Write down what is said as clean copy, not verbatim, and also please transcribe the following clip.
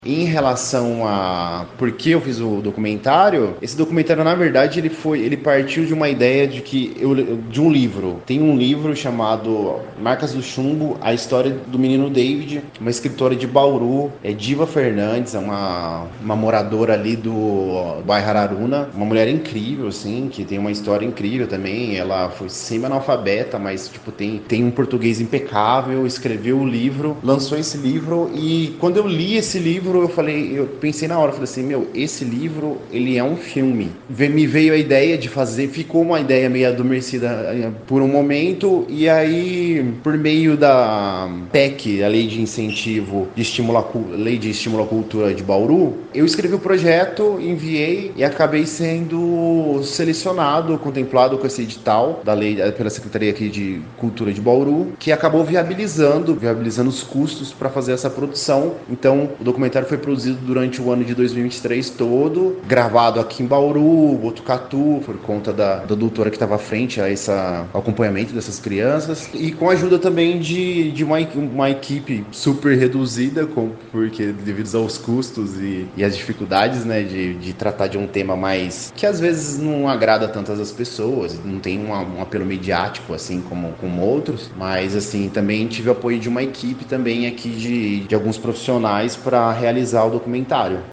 Em relação a por que eu fiz o documentário, esse documentário, na verdade, ele partiu de uma ideia de um livro. Tem um livro chamado Marcas do Chumbo, a história do menino David, uma escritora de Bauru, Diva Fernandes, é uma moradora ali do bairro Araruna, uma mulher incrível, assim, que tem uma história incrível também. Ela foi semi-analfabeta, mas, tipo, tem um português impecável, escreveu o livro, lançou esse livro, e quando eu li esse livro, eu pensei na hora, falei assim, esse livro, ele é um filme. Me veio a ideia de fazer, ficou uma ideia meio adormecida por um momento, e aí, por meio da PEC, a Lei de Incentivo de Lei de Estímulo à Cultura de Bauru, eu escrevi o projeto, enviei e acabei sendo selecionado, contemplado com esse edital da lei pela Secretaria aqui de Cultura de Bauru, que acabou viabilizando os custos para fazer essa produção. Então, o documentário foi produzido durante o ano de 2023 todo, gravado aqui em Bauru, Botucatu, por conta da doutora que estava à frente ao acompanhamento dessas crianças, e com a ajuda também de uma equipe super reduzida, porque devido aos custos e as dificuldades, né, de tratar de um tema mais que às vezes não agrada tantas as pessoas, não tem um apelo midiático assim como outros, mas assim, também tive o apoio de uma equipe também aqui de alguns profissionais para realizar o documentário.